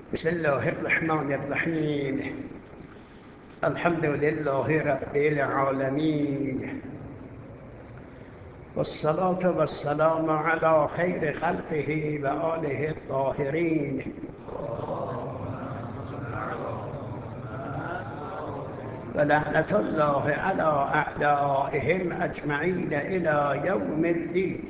بسم الله الرحمن الرحیم. الحمد لله رب العالمین، والصلاة والسلام على خیر خلقه و آله الطاهرین، و لعنة الله على اعدائهم اجمعین الی یوم الدین.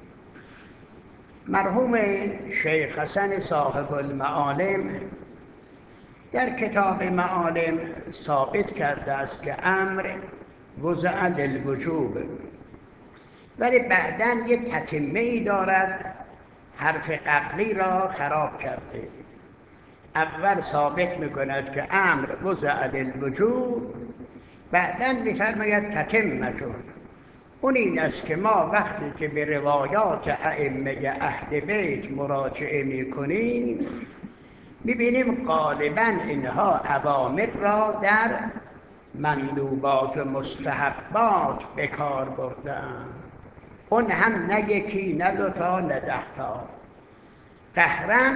مرحوم شیخ حسن صاحب المعالم در کتاب معالم ثابت کرده است که امر وضع للوجوب، ولی بعداً یک تتمه‌ای دارد، حرف قبلی را خراب کرده. اول ثابت میکند که امر وضع للوجوب، بعداً میفرماید تتمتون. اون این است که ما وقتی که به روایات ائمه اهل بیت مراجعه میکنیم میبینیم غالباً اینها اوامر را در مندوبات و مستحبات به کار برده‌اند. اون هم نه یکی، نه دوتا، نه 10 تا. قهراً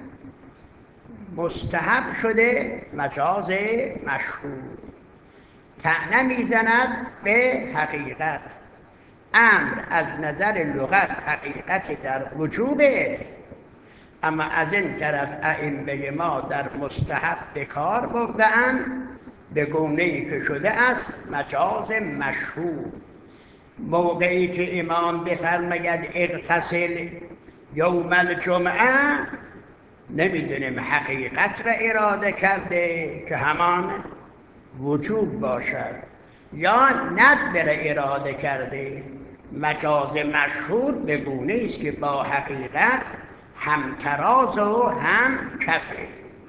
مستحب شده مجاز مشهور، طعنه میزند به حقیقت. امر از نظر لغت حقیقت در وجوبه، اما از این طرف ائمه ما در مستحب به کار برده‌اند به گونه‌ای که شده است مجاز مشهور. موقعی که امام بفرماید اغتسل یوم الجمعه، نمیدونیم حقیقت را اراده کرده که همان وجوب باشد یا ندب را اراده کرده. مجاز مشهور به گونه‌ای است که با حقیقت هم تراز و هم کفه.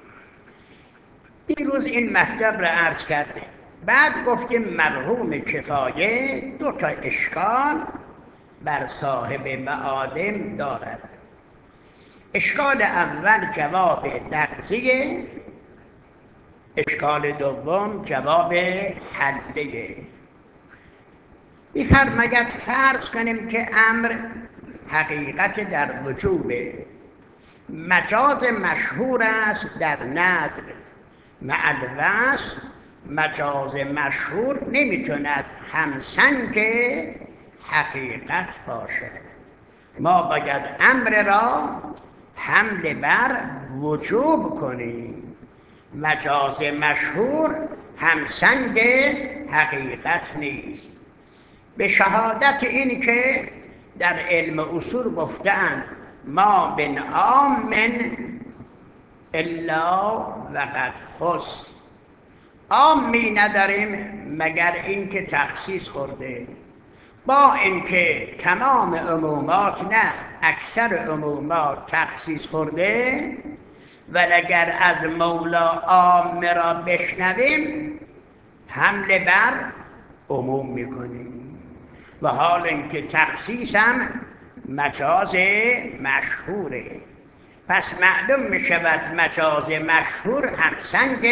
دیروز این مطلب را عرض کرده. بعد گفتیم مرحوم کفایه 2 تا اشکال بر صاحب معالم دارد. اشکال اول جواب لفظیه، اشکال دوم جواب حلیه. می‌فرماید فرض کنیم که امر حقیقت در وجوبه، مجاز مشهور است در ندب. مع الوصف مجاز مشهور نمیتوند همسنگ حقیقت باشد. ما باید امر را حمل بر وجوب کنیم. مجاز مشهور همسنگ حقیقت نیست. به شهادت این که در علم اصول گفتند ما من عام الا وقد خص، عامی نداریم مگر اینکه تخصیص خورده. با اینکه تمام عمومات نه، اکثر عمومات تخصیص خورده، ولی اگر از مولا عام را بشنویم حمله بر عموم میکنیم، و حال اینکه تخصیص هم مجاز مشهوره. پس معلوم میشود مجاز مشهور همسنگ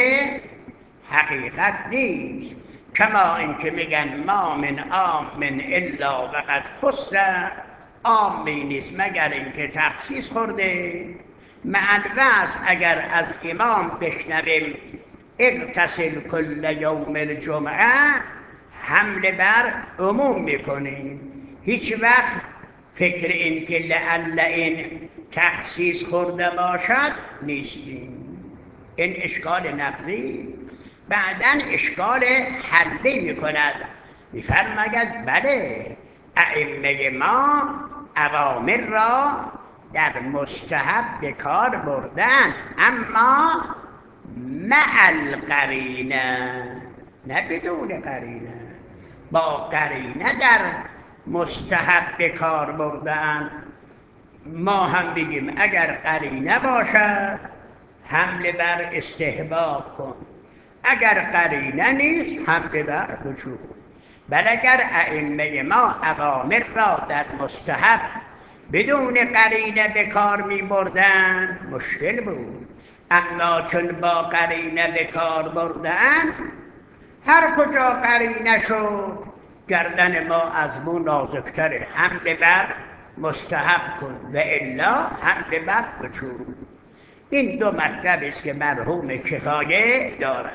حقیقت نیست. کما اینکه میگن ما من عام الا وقد خص، عامی نیست مگر اینکه تخصیص خورده. مع الوصف اگر از امام بشنویم اغتسل کل یوم الجمعه، حمله بر عموم میکنیم. هیچ وقت فکر این که لعل این تخصیص خورده باشد نیستیم. این اشکال لفظی. بعداً اشکال حلی میکند، میفرماید بله ائمه ما اوامر را در مستحب به کار بردن، اما مع القرینه، نه بدون قرینه، با قرینه در مستحب به کار بردن. ما هم بگیم اگر قرینه باشد حمله بر استحباب کن، اگر قرینه نیست حمله بر وجوب. بل اگر ائمه ما اوامر را در مستحب بدون قرینه به کار می بردن مشکل بود، اما چون با قرینه به کار بردن، هر کجا قرینه شد گردن ما از مو نازکتره، حمله بر مستحب کن و الا حمله بر وجوب. این دو مطلب است که مرحوم کفایه دارد.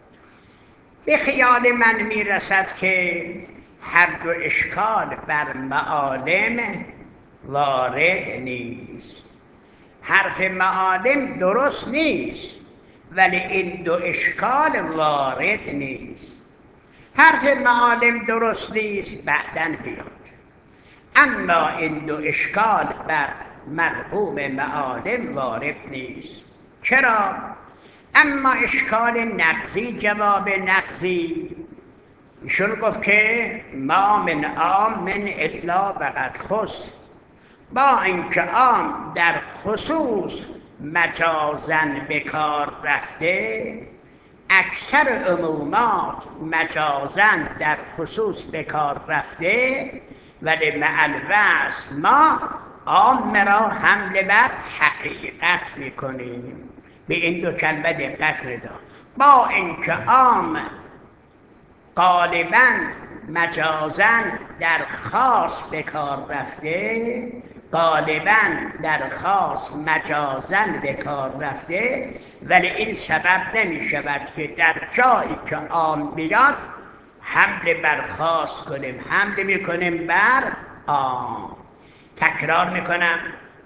به خیال من میرسد که هر دو اشکال بر معالم وارد نیست. حرف معالم درست نیست، ولی این دو اشکال وارد نیست. حرف معالم درست نیست، بعداً بیاد. اما این دو اشکال بر مرحوم معالم وارد نیست. چرا؟ اما اشکال نقضی جواب نقضی. ایشون گفت که ما من عام من الا وقد خص، با اینکه عام در خصوص مجازن به کار رفته، اکثر عمومات مجازن در خصوص به کار رفته، ولی مع الوصل ما عام را حمل بر حقیقت میکنیم. به این دو کلمه دقت بده. با اینکه عام غالباً مجازن در خاص به کار رفته، غالباً در خاص مجازن به کار رفته، ولی این سبب نمی شود که در جایی که عام بیاد حمل بر خاص کنیم، حمل می کنیم بر عام. تکرار می کنم.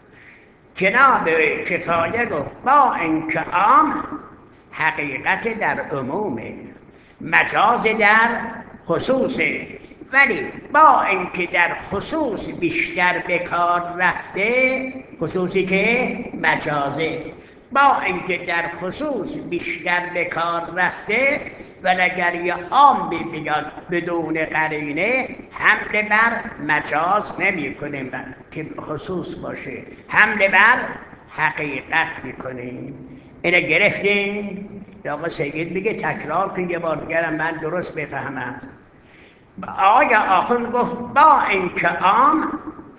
جناب کفایه گفت با اینکه عام حقیقت در عمومه، مجاز در خصوصه، ولی با اینکه در خصوص بیشتر به کار رفته، خصوصی که مجازه، با اینکه در خصوص بیشتر به کار رفته، ولی اگر یه عامی بیاد بدون قرینه حمل بر مجاز نمی کنیم که خصوص باشه، حمل بر حقیقت میکنیم. اینو گرفتیم؟ آقا سید بگه تکرار کن یه بار دیگرم من درست بفهمم. آقای آخوند گفت با اینکه عام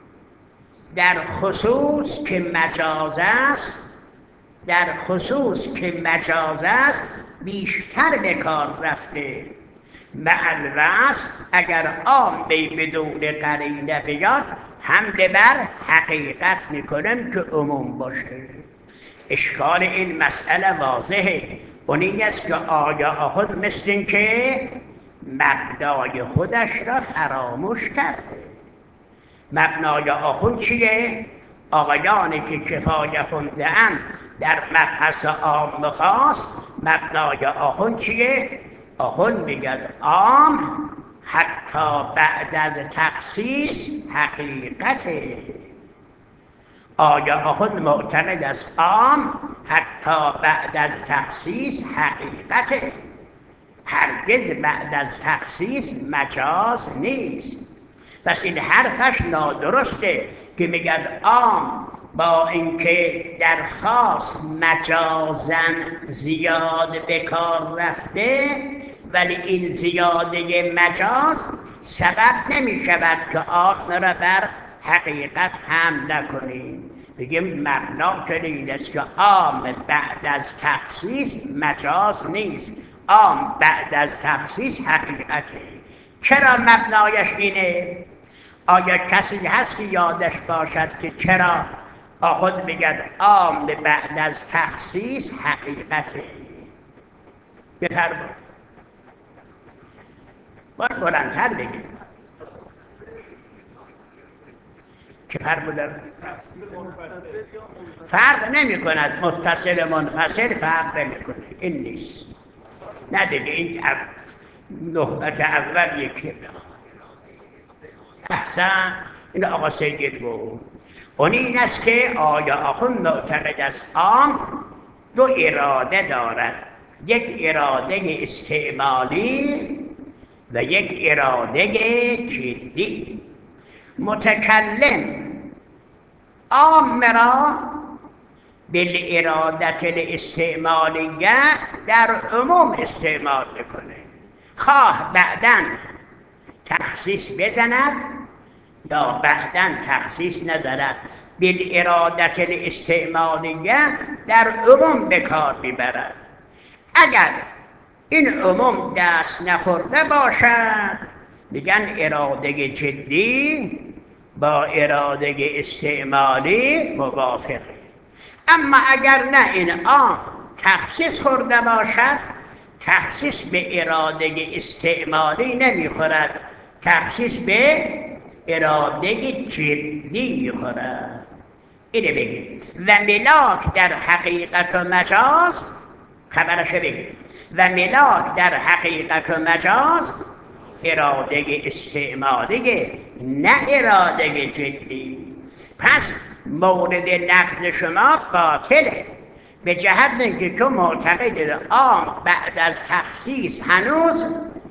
در خصوص که مجاز است، در خصوص که مجاز است بیشتر به کار رفته، مع الوصل اگر عام بدون قرینه بیاد حمل بر حقیقت میکنم که عموم باشه. اشکال این مسئله واضحه. اون این است که آقای آخوند مثل این که مبنای خودش را فراموش کرده. مبنای آخوند چیه؟ آقایانی که کفایه خونده‌اند در مبحث عام و خاص، مبنای آخوند چیه؟ آخوند میگد عام حتی بعد از تخصیص حقیقته. آیا آخوند معتقد است عام حتی بعد از تخصیص حقیقته، هرگز بعد از تخصیص مجاز نیست. پس این حرفش نادرسته که میگد عام با اینکه در خاص مجازن زیاد به کار رفته، ولی این زیاده مجاز سبب نمی شود که عام را بر حقیقت حمل نکنیم. بگیم مبنا که این است که عام بعد از تخصیص مجاز نیست، عام بعد از تخصیص حقیقته. چرا مبنایش اینه؟ آیا کسی هست که یادش باشد که چرا آخوند میگد عام بعد از تخصیص حقیقته؟ بفرمایید. باید بلندتر بگید. چه فرمودن؟ فرق نمی کند. متصل منفصل فرق نمی کند. این نیست. نه دیگه این نهبت اول یکی. احسن. این آقا سید بود. اون این است که آیا آخوند معتقد است عام دو اراده دارد، یک اراده استعمالی و یک اراده جدی. متکلم عام را بالارادة الاستعمالیه در عموم استعمال میکنه، خواه بعداً تخصیص بزند یا بعداً تخصیص نزند، بالارادة الاستعمالیه در عموم به کار میبرد. اگر این عموم دست نخورده باشد میگن اراده جدی با اراده استعمالی موافقه. اما اگر نه این عام تخصیص خورده باشد، تخصیص به اراده استعمالی نمیخورد، تخصیص به اراده جدی میخورد. اینه بگید. و ملاک در حقیقت و مجاز، خبرش بگید، و ملاک در حقیقت و مجاز اراده استعمالی، نه اراده جدی. پس مورد نقد شما باطله، به جهت اینکه تو معتقد عام بعد از تخصیص هنوز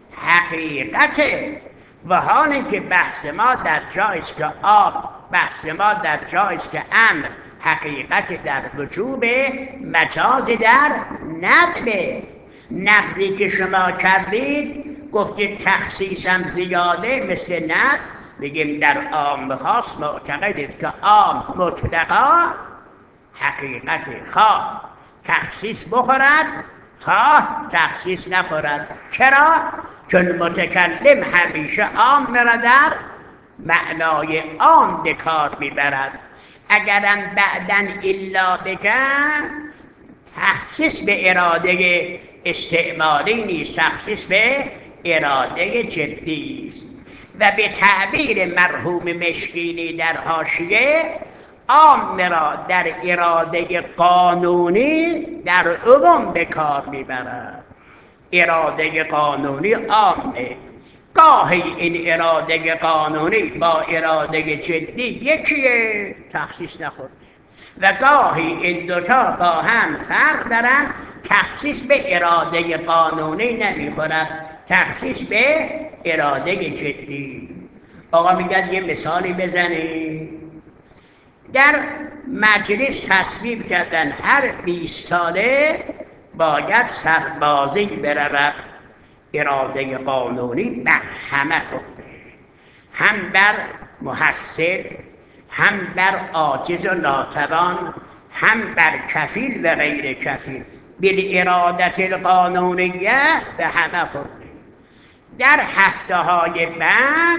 حقیقته، و حال اینکه بحث ما در جایست که عام، بحث ما در جایست که امر حقیقت در وجوب، مجاز در نقده. نقدی که شما کردید گفتید تخصیصم زیاده مثل نقد، بگیم در عام خاص معتقدید که عام مطلقا حقیقت، خواه تخصیص بخورد خواه تخصیص نخورد. چرا؟ چون متکلم همیشه عام را در معنای عام به کار میبرد. اگرم بعدن الا بگن، تخصیص به اراده استعمالی نیست، تخصیص به اراده جدی است. و به تعبیر مرحوم مشکینی در حاشیه، عام را در اراده قانونی در عموم به کار میبرد. اراده قانونی عامه، گاهی این اراده قانونی با اراده جدی یکیه، تخصیص نخورده، و گاهی این دوتا با هم فرق دارن، تخصیص به اراده قانونی نمیخورد، تخصیص به اراده جدی. آقا میگه یه مثالی بزنید. در مجلس تصویب کردن هر 20 ساله باید سربازی برود. اراده قانونی بر همه خورده، هم بر محصل، هم بر عاجز و ناتوان، هم بر کفیل و غیر کفیل. بالارادت القانونیه به همه خورده. در هفته های بعد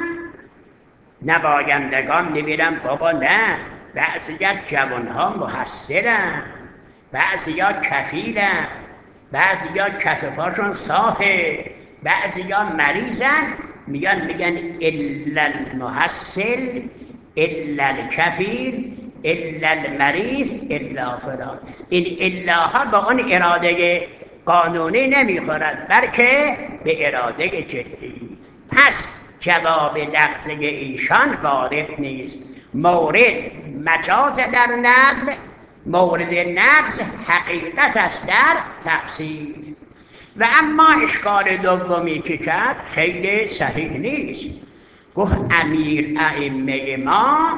نمایندگان میبینن بابا نه، بعضی از جوانها محصلن، بعضی ها کفیلن، بعضی ها کف پاشون صافه، بعضی ها مریضن، میگن الا المحصل الا الکفیل الا المریض الا فلان. این الاها با اون اراده قانونی نمیخورد، بلکه به اراده جدی. پس جواب لفظی ایشان وارد نیست. مورد مجاز در نقد، مورد نقض حقیقت است در تخصیص. و اما اشکال دومی که کرد خیلی صحیح نیست. گفت امیر ائمه ما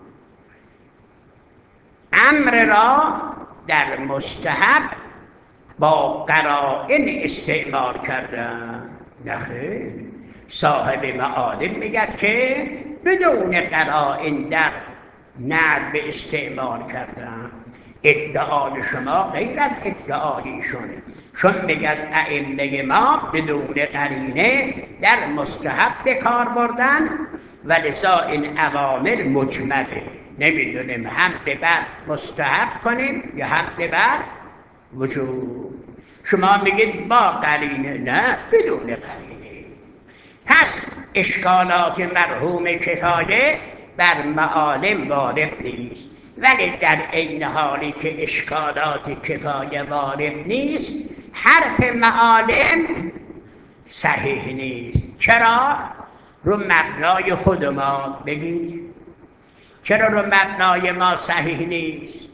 امر را در مستحب با قرائن استعمال کردن. نخیر، صاحب معالم میگد که بدون قرائن در ندب استعمال کردن. ادعای شما غیر از ادعایشونه، چون میگد ائمه ما بدون قرینه در مستحب به کار بردن، و لذا این اوامر مجمله. نمیدونیم حمل بر مستحب کنیم یا حمل بر وجوب. شما میگید با قرینه، نه بدون قرینه. پس اشکالات مرحوم کفایه بر معالم وارد نیست، ولی در عین حالی که اشکالات کفایه وارد نیست، حرف معالم صحیح نیست. چرا؟ رو مبنای خود ما بگید. چرا رو مبنای ما صحیح نیست؟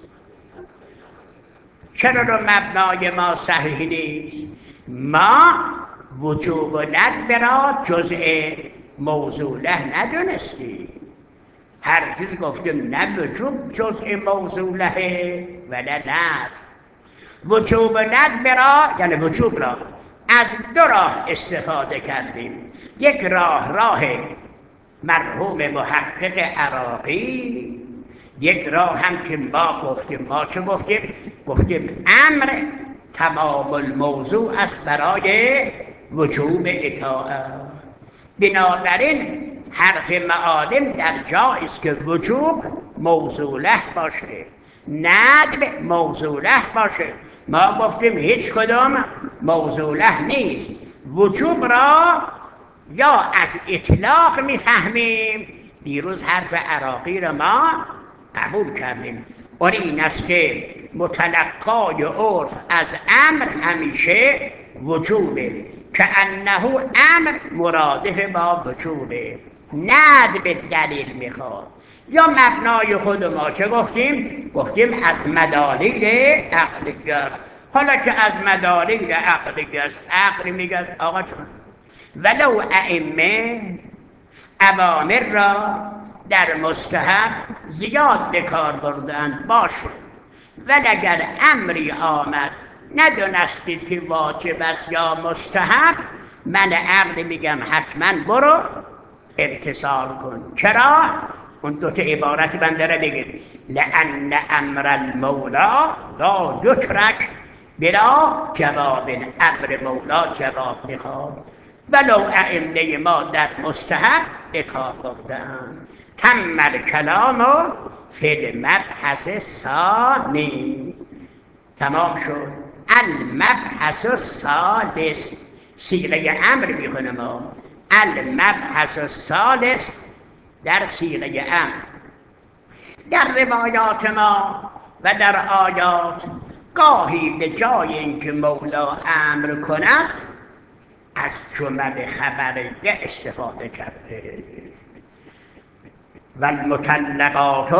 چرا رو مبنای ما صحیح نیست؟ ما وجوب و ندب را جزء موضوعه ندونستیم. هرگز گفتیم نه وجوب جزء موضوعه و نه ندب. وجوب و ندب را، یعنی وجوب را، از دو راه استفاده کردیم. یک راه مرحوم محقق عراقی، یک راه هم که ما گفتیم. ما چه گفتیم؟ گفتیم امر تمام الموضوع است برای وجوب اطاعت. بنابراین حرف معالم در جا است که وجوب موضوعه باشه، ندب موصوله باشه. ما گفتیم هیچ کدام موصوله نیست. وجوب را یا از اطلاق میفهمیم، دیروز حرف عراقی را ما قبول کردیم، اون این است که متلقای عرف از امر همیشه وجوبه، که انه امر مرادف با وجوبه، ند به دلیل میخواد. یا مبنای خود ما چه گفتیم؟ گفتیم از مدارید عقلی است. حالا که از مدارید عقلی است، عقل میگه آقا چون ولو ائمه اوامر را در مستحب زیاد به کار بردن باشه، ولی اگر امری آمد ندونستید که واجب است یا مستحب، من عقل میگم حتما برو امتثال کن. چرا؟ اون دوتا عبارت بنده را بگید: لأن امر المولا لا یترک بلا جواب. امر مولا جواب میخواد، ولو ائمه ما در مستحب به کار بردن. تم الکلام فی المبحث الثانی. تمام شد. المبحث الثالث صیغه امر میخونه ما. المبحث الثالث در صیغه امر. در روایات ما و در آیات گاهی به جای اینکه مولا امر کند از جمل خبریه استفاده کرده. و المطلقات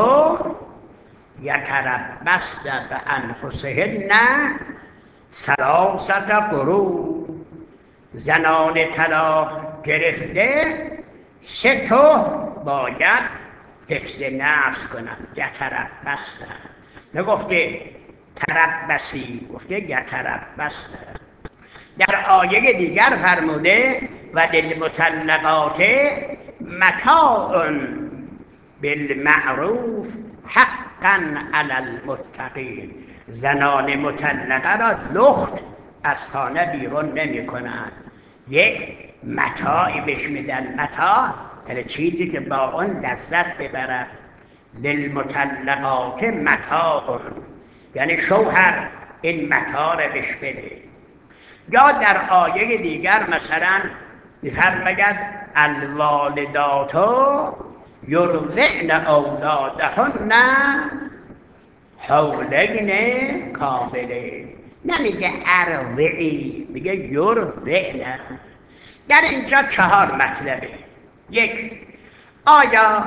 یتربصن بانفسهن ثلاثه قروء. زنان طلاق گرفته 3 باید حفظ نفس کنند. یتربصن، نگفته تربصی، گفته یتربصن. در آیه دیگر فرموده و للمطلقات متاع بالمعروف حقا علی المتقین. زنان مطلقه را لخت از خانه بیرون نمی کنند، یک متاعی بهش میدن. متاع یعنی چیزی که با اون لذت ببرد. للمطلقات متاع یعنی شوهر این متاع را بهش بده. یا در آیه دیگر مثلا می‌فرماید الوالدات یرضعن اولادهن حولین کاملین. نمیگه ارضعی، میگه یرضعن. در اینجا 4 مطلبه. 1. آیا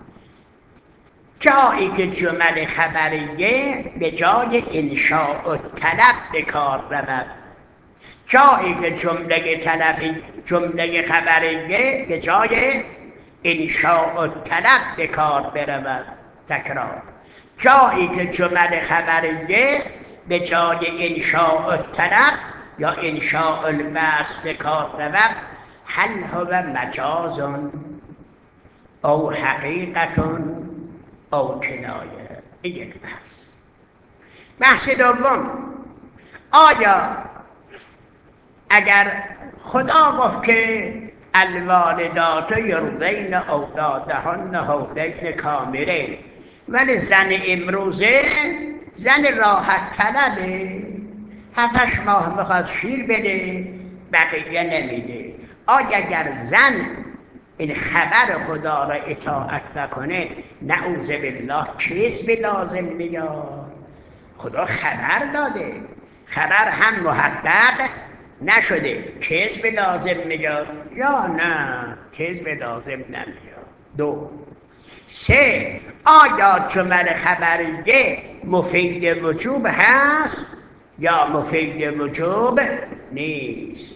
جایی که جمله خبریه به جای انشاء طلب به کار رود، جایی که جمله خبریه به جای انشاء طلب به کار برود. تکرار. جایی که جمله خبریه به جای انشاء طلب یا انشاء البعث به کار رود، هل هو مجاز او حقیقت او کنایه. این یک بحث. بحث دوم، آیا اگر خدا گفت که الوالدات یرضعن اولادهن حولین کاملین، ولی زن امروزه زن راحت طلبه، 7 ماه میخواد شیر بده بقیه نمیده، آیا اگر زن این خبر خدا را اطاعت نکنه نعوذ بالله کذب لازم میاد؟ خدا خبر داده، خبر هم محقق نشده، کذب لازم میاد یا نه کذب لازم نمیاد؟ 2. 3. آیا جمله خبریه مفید وجوب هست یا مفید وجوب نیست؟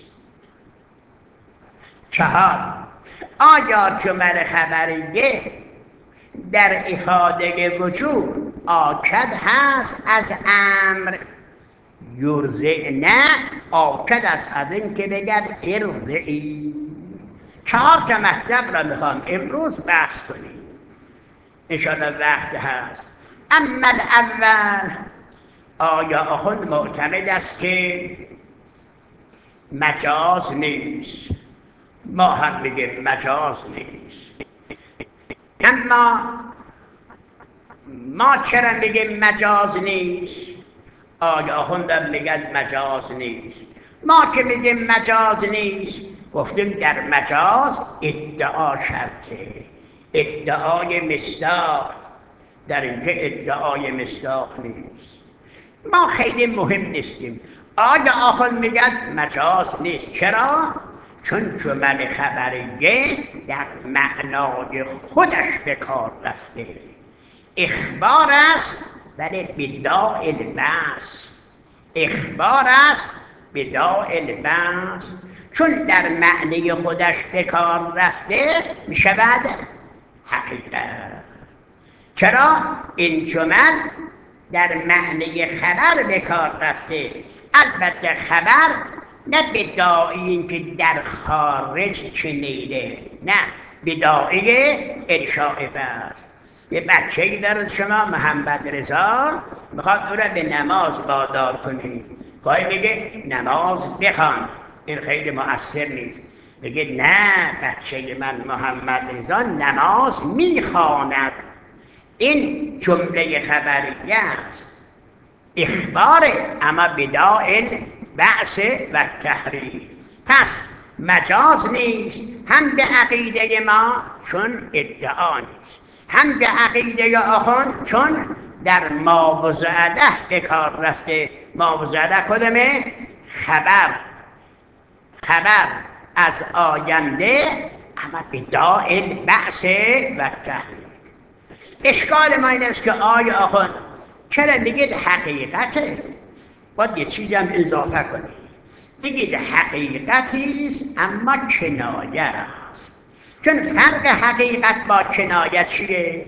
4. آیا جمله خبریه در افاده وجوب آکد هست از امر؟ یرضعن آکد است از این که بگد ارضعی. 4 تا مطلب را میخوام امروز بحث کنیم، انشاءالله وقت هست. اما الاول، آیا آخوند معتمد است که مجاز نیست؟ ما هم میگیم مجاز نیست، اما ما چرا میگیم مجاز نیست؟ آخوندم میگن مجاز نیست. ما که میگیم مجاز نیست، گفتیم در مجاز ادعا شرطه، ادعای مصداق. در اینجا ادعای مصداق نیست. ما خیلی مهم نیستیم. آخوند میگن مجاز نیست. چرا؟ چون جمل خبریه در معنای خودش به کار رفته. اخبار است ولی بداء البعث. اخبار است بداء البعث. چون در معنی خودش به کار رفته میشود حقیقت. چرا؟ این جمل در معنی خبر به کار رفته. البته خبر نه بداعی این که در خارج چنیده، نه، بداعی انشاء بر. یه بچه‌ای داره شما محمد رضا، میخواد او را به نماز وادار کنی. گاهی میگه نماز بخوان، این خیلی مؤثر نیست. میگه نه، بچه من محمد رضا نماز میخواند. این جمله خبریه است، اخباره، اما بداء البعث و تحریر. پس مجاز نیست، هم به عقیده ما چون ادعا نیست، هم به عقیده آخوند چون در ماوضع له به کار رفته. ماوضع له کدومه؟ خبر از آینده، اما بداء البعث و تحریر. اشکال ما این است که آخوند چرا بگید حقیقته؟ باید یه چیزی هم اضافه کنید. بگید حقیقتی است اما کنایه است. چون فرق حقیقت با کنایه چیه؟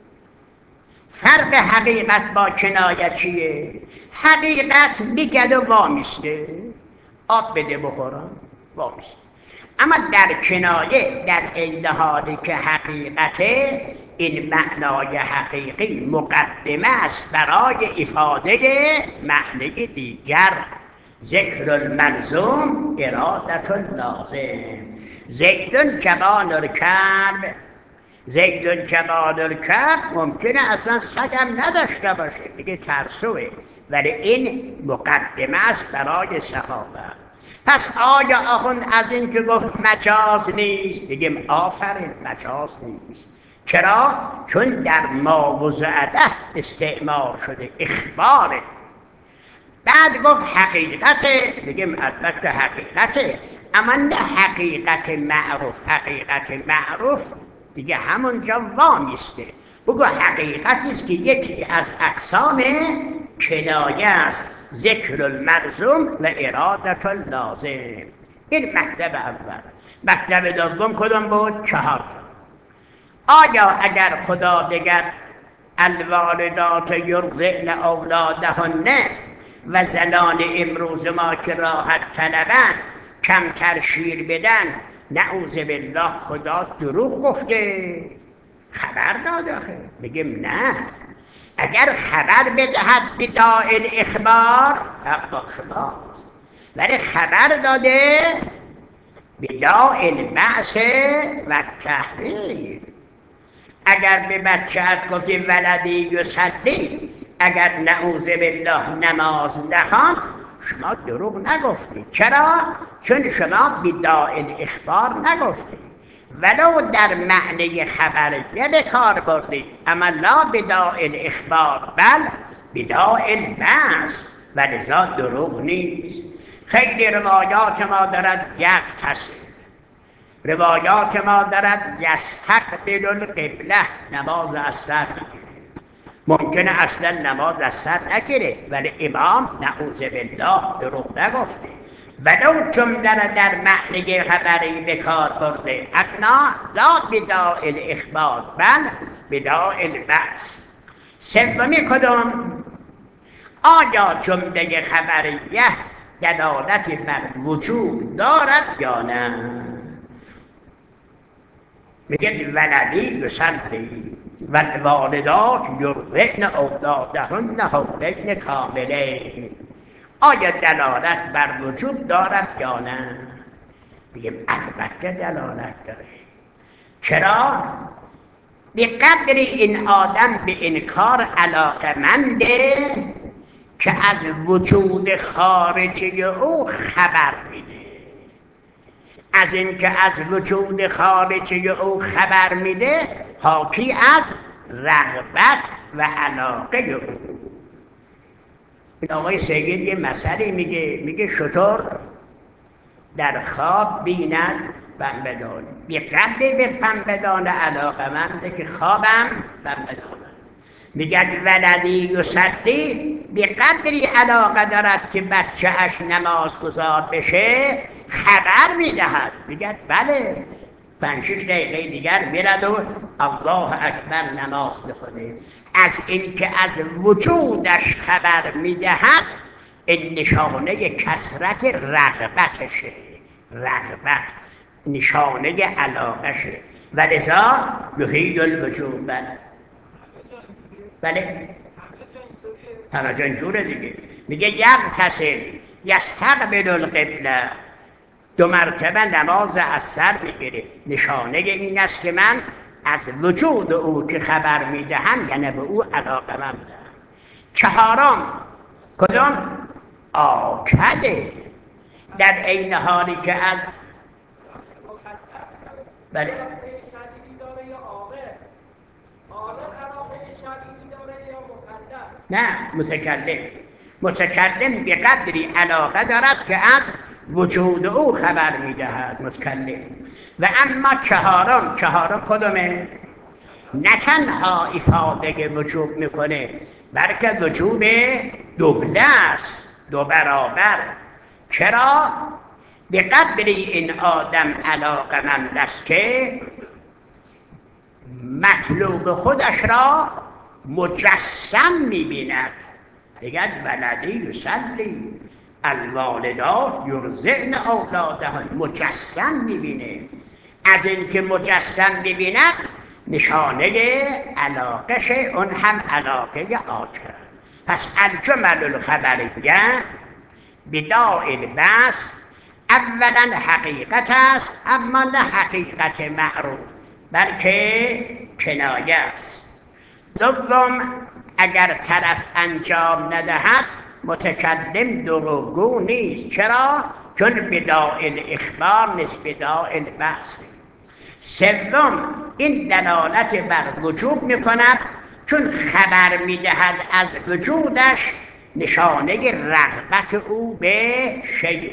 فرق حقیقت با کنایه چیه؟ حقیقت میگد و وامیسته، آب بده بخورم، وامیسته. اما در کنایه، در این حالی که حقیقته، این معنای حقیقی مقدمه است برای افاده معنی دیگر. ذکر الملزوم ارادت اللازم. زیدون جبان الکلب، زیدون جبان الکلب ممکنه اصلا سگم نداشته باشه، دیگه ترسوه، ولی این مقدمه است برای سخاوت. پس آخوند از این که گفت مجاز نیست، بگیم آفرین، مجاز نیست. چرا؟ چون در ماوضع له استعمال شده، اخباره. بعد گفت حقیقته، بگیم البته حقیقته، اما نه حقیقت معروف. حقیقت معروف دیگه همونجا وامیسته. بگو حقیقتی است که یکی از اقسام کنایه است. ذکر الملزوم و ارادت اللازم. این مطلب اول. مطلب دوم کدوم بود؟ 4. آیا اگر خدا بگد الوالدات یرضعن اولادهن و زنان امروز ما که راحت طلبن کمتر شیر بدن، نعوذ بالله خدا دروغ گفته؟ خبر داده. بگیم نه، اگر خبر بدهد بداء الاخبار حق با شماست، ولی خبر داده بداء البعث و تحریر. اگر به بچه‌ات گفتی ولدی یصلی، اگر نعوذ بالله نماز نخوان، شما دروغ نگفتی. چرا؟ چون شما بداء الاخبار نگفتی، ولو در معنی خبریه به کار بردی، اما لا بداء الاخبار، بل بداء البعث، و لذا دروغ نیست. خیلی روایات ما دارد یغتسل، روایات ما دارد یستقبل القبله، نماز از سر نگیره. ممکنه اصلا نماز از سر نگیره، ولی امام نعوذ بالله دروغ نگفته، ولو جمله را در معنی خبری به کار برده، اقنا لا بداء الاخبار بل بداء البعث. سومی کدوم؟ آیا جمله خبریه دلالت بر وجوب دارد یا نه؟ میگه ولدی یصلی و الوالدات یرضعن اولادهن حولین کاملین. آیا دلالت بر وجوب دارد یا نه؟ بگیم البته دلالت داره. چرا؟ به قدر این آدم به این کار علاقمنده که از وجود خارجی او خبر میده. از این که از وجود خارجی او خبر میده حاکی از رغبت و علاقه او. این آقای سید یه مسئله میگه شتر در خواب بیند بنبدان، به قدر به بنبدان علاقمنده که خوابم بنبدان. میگه ولدی یصلی، به قدری علاقه دارد که بچه‌اش نمازگزار بشه خبر میدهد. میگه بله 5-6 دقیقه دیگر میرد و الله اکبر نماز بخونه. از این که از وجودش خبر میدهد این نشانه کثرت رغبتشه. رغبت نشانه علاقشه و لذا یفید الوجوب. بله همه جا اینجوره دیگه. میگه یغتسل یستقبل القبله، 2 مرتبه نماز از سر میگیره. نشانه این است که من از وجود او که خبر میدهم یعنی به او علاقه‌مندم. 4 کدام؟ آکده، در عین حالی که از بله نه متکلم به قدری علاقه دارد که از وجود او خبر میدهد متکلم. و اما 4 کدومه؟ نه تنها افاده وجوب میکنه بلکه وجوب دوبله است، 2 برابر. چرا؟ به قدری این آدم علاقه‌مند است که مطلوب خودش را مجسم می‌بیند. بگد ولدی یصلی الوالدات یرضعن اولادهن، مجسم می‌بینه. از این که مجسم می‌بیند نشانه علاقه‌ش، اون هم علاقه آکد. پس الجمل الخبریه بداء البعث اولا حقیقت است، اما نه حقیقت معروف بلکه کنایه است. دوم اگر طرف انجام ندهد متکلم دروغگو نیست. چرا؟ چون بداء الاخبار نیست، بداء البعث. سوم این دلالت بر وجوب میکند چون خبر میدهد از وجودش، نشانه رغبت او به شیء.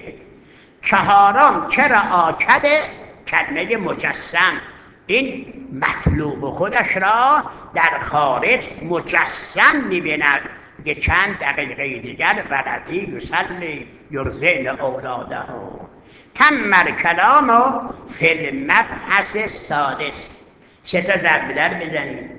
4 چرا آکده؟ کلمه مجسم، این مطلوب خودش را در خارج مجسم می‌بیند. که چند دقیقه دیگر ولدی یصلی یرضعن اولادهن. تم الکلام فی المبحث السادس. 3 ضرب در بزنید.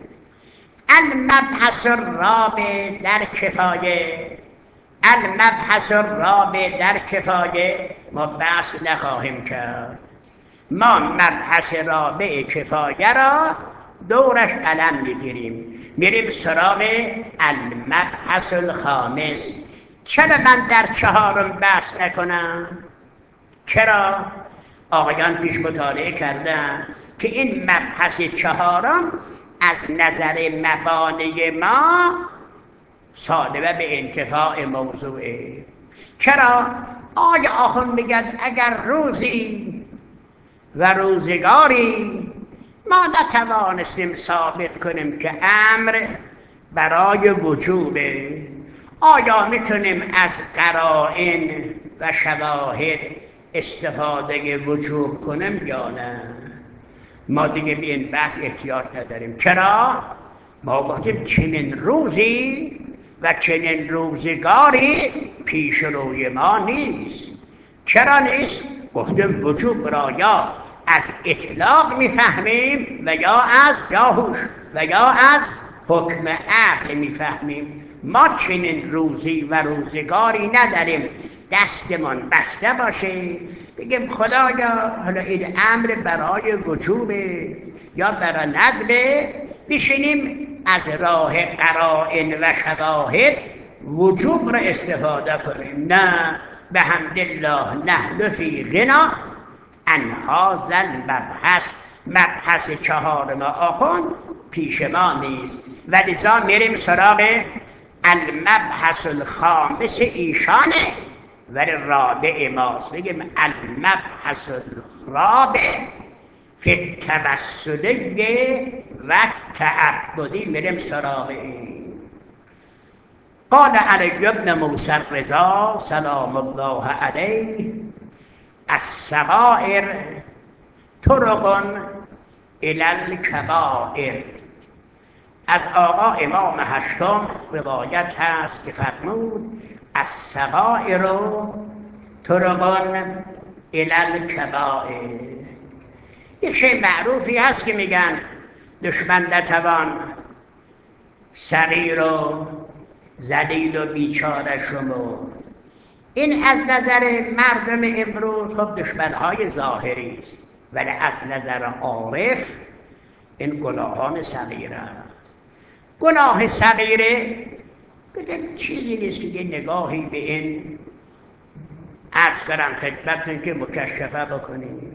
المبحث الرابع در کفایه. المبحث الرابع در کفایه ما بحث نخواهیم کرد. ما مبحث رابع کفایه را دورش قلم میگیریم، میریم سراغ المبحث الخامس. چرا من در 4 بحث نکنم؟ چرا؟ آقایان پیش مطالعه کردن که این مبحث 4 از نظر مبانی ما صادقه به انتفاع موضوعه. چرا؟ آیا آخوند میگن اگر روزی و روزگاری ما نتوانستیم ثابت کنیم که امر برای وجوبه، آیا میتونیم از قرائن و شواهد استفاده وجوب کنیم یا نه؟ ما دیگه به این بحث احتیاج نداریم. چرا؟ ما گفتیم چنین روزی و چنین روزگاری پیش روی ما نیست. چرا نیست؟ گفتیم وجوب را یا از اطلاق میفهمیم و یا از جاهوش و یا از حکم عقل میفهمیم. ما چنین روزی و روزگاری نداریم دستمون بسته باشه بگیم خدایا حالا این امر برای وجوبه یا برای ندبه، بشینیم از راه قرائن و شواهد وجوب را استفاده کنیم. نه، بحمدالله نحن فی غنا عن هذا المبحث. مبحث 4 آخوند پیش ما نیست و لذا میریم سراغ المبحث الخامس ایشانه ولی رابع ماست. بگیم المبحث الرابع فی التوسلی و تعبدی. میریم سراغ این. قال علی بن موسی الرضا سلام الله علیه الصغائر طرق الی الکبائر. از آقا امام هشتم روایت هست که فرمود الصغائر طرق الی الکبائر. یک شیء معروفی هست که میگن دشمن نتوان صغیر و ذلیل و بیچاره شمرد. این از نظر مردم امروز خب دشمنهای ظاهری است، ولی از نظر عارف این گناهان صغیره است. گناه صغیره بگم چیزی نیست که یه نگاهی به این عرض کنم خدمتتون که مکشفه بکنیم.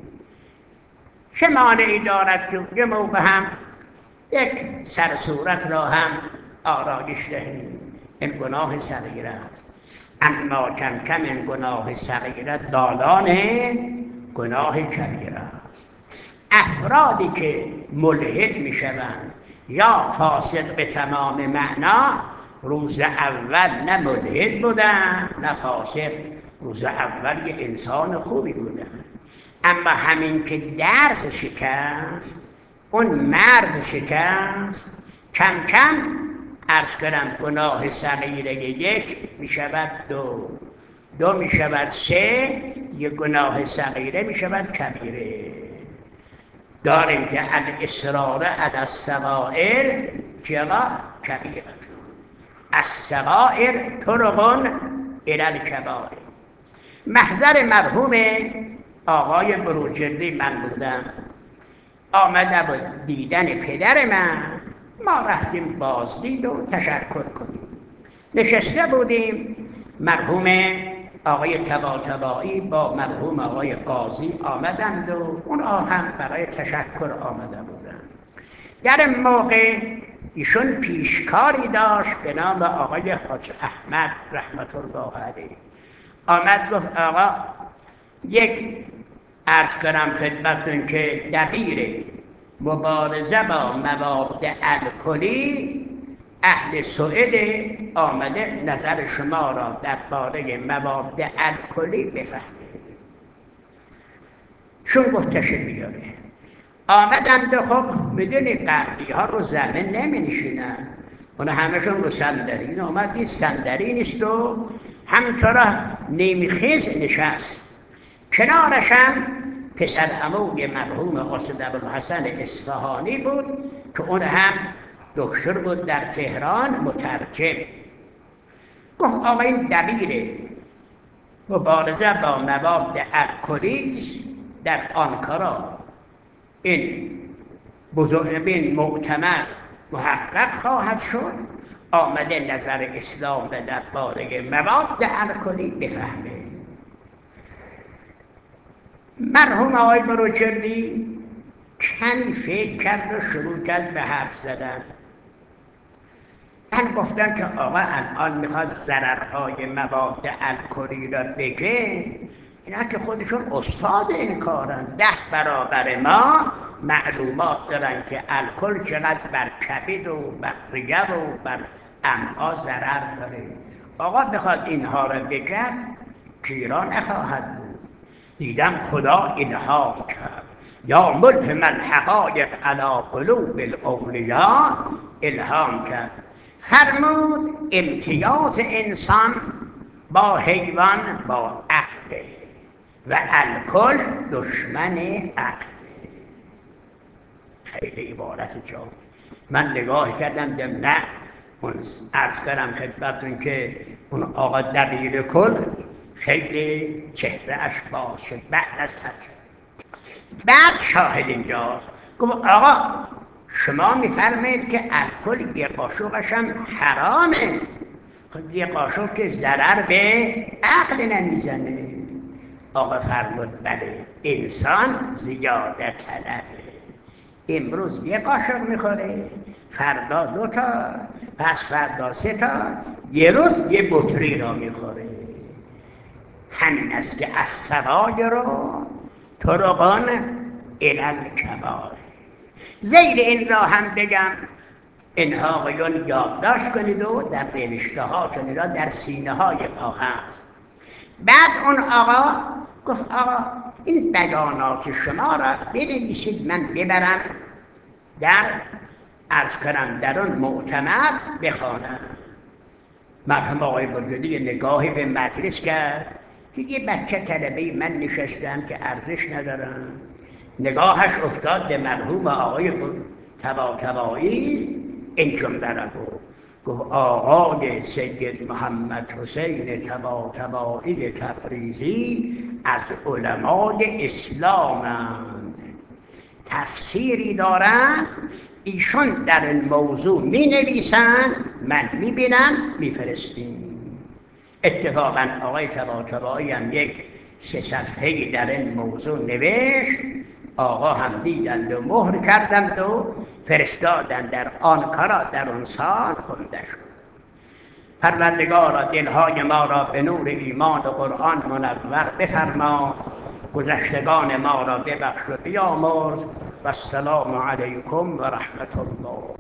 چه مانعی دارد که یه موقع هم یک سر صورت را هم آرایش دهیم؟ این گناه صغیره است. اما کم کم این گناه صغیره دالان گناه کبیره است. افرادی که ملحد می شوند یا فاسق به تمام معنا روز اول نه ملحد بودن نه فاسق، روز اول یه انسان خوبی بودن، اما همین که درس شکست، اون مرز شکست، کم کم عرض کنم گناه صغیره یک می شود دو می شود سه، یک گناه صغیره می شود کبیره. داریم که الاصرار علی الصغائر کبیره. الصغائر طرق الی الکبائر. محضر مرحوم آقای بروجردی من بودم، آمده بود دیدن پدر من، ما رفتیم بازدید و تشکر کنیم. نشسته بودیم، مرحوم آقای طباطبایی با مرحوم آقای قاضی آمدند و اونها هم برای تشکر آمده بودند. در موقع ایشون پیشکاری داشت به نام آقای حاج احمد رحمت الله علیه. آمد گفت آقا یک عرض کنم خدمتتون که دبیر مبارزه با مواد الکلی اهل سوئد آمده نظر شما را درباره مواد الکلی بفهمه. شون گفت تشریف بیاره. آمدند و خب میدونی غربی ها رو زمین نمی نشینن، اونا همشون رو صندلی. این آمد دید صندلی نیست و همینطورا نیمخیز نشست. کنارش هم پسر عموی مرحوم قاصد ابوالحسن اصفهانی بود که اون هم دکتر بود در تهران، مترجم. گفت آقا این دبیر مبارزه با مواد الکلی است در آنکارا، این بزرگبین معتمر محقق خواهد شد، آمده نظر اسلام درباره مواد الکلی بفهمه. مرحوم آقای بروجردی کمی فکر کرد و شروع کرد به حرف زدن. من گفتم که آقا الان میخواد ضررهای مواد الکلی را بگه، اینا که خودشون استاد این کارن، 10 برابر ما معلومات دارن که الکل چقدر بر کبد و بر ریه و بر امعا ضرر داره. آقا بخواد اینها را بگه پیرا نخواهد بود. دیدم خدا الهام کرد، یا ملهم الحقایق علی قلوب الاولیاء، الهام کرد فرمود امتیاز انسان با حیوان با عقل و الکل دشمن عقل. خیلی عبارت جامع. من نگاه کردم دیدم نه، اون عرض کردم خدمتتون که اون آقا دبیر کل خیلی چهرهش باز شد بعد از بعد شاهد اینجاست. گفت آقا شما میفرمایید که الکل یه قاشقش هم حرامه. خب یه قاشق که ضرر به عقل نمیزنه. آقا فرمود بله، انسان زیاده طلبه، امروز یه قاشق میخوره، فردا 2 تا، پس فردا 3 تا، یه روز یه بطری را میخوره. همین است که از سوای رو طرقان الالکبار. زیر این را هم بگم اینها آقایون یادداشت کنید و در نوشته هاتون را در سینه های ما هست. بعد اون آقا گفت آقا این بیانات شما را بنویسید من ببرم در عرض کنم در اون معتمر بخوانم. مرحوم آقای بزرگی نگاهی به مجلس کرد که یه بچه طلبه من نشستم که ارزش ندارم. نگاهش افتاد به مرحوم آقای طباطبایی، این جمله را گفت آقای سید محمد حسین طباطبایی تبریزی از علمای اسلامند، تفسیری دارند، ایشون در این موضوع می نویسن، من می بینم می فرستیم. اتفاقا آقای طباطبایی هم یک 3 صفحه‌ای در این موضوع نوشت، آقا هم دیدند و مهر کردند و فرستادند در آنکارا در اون سال خونده شد. پروردگارا دلهای ما را به نور ایمان و قرآن منور بفرما، گذشتگان ما را ببخش و بیامرز. و السلام علیکم و رحمت الله.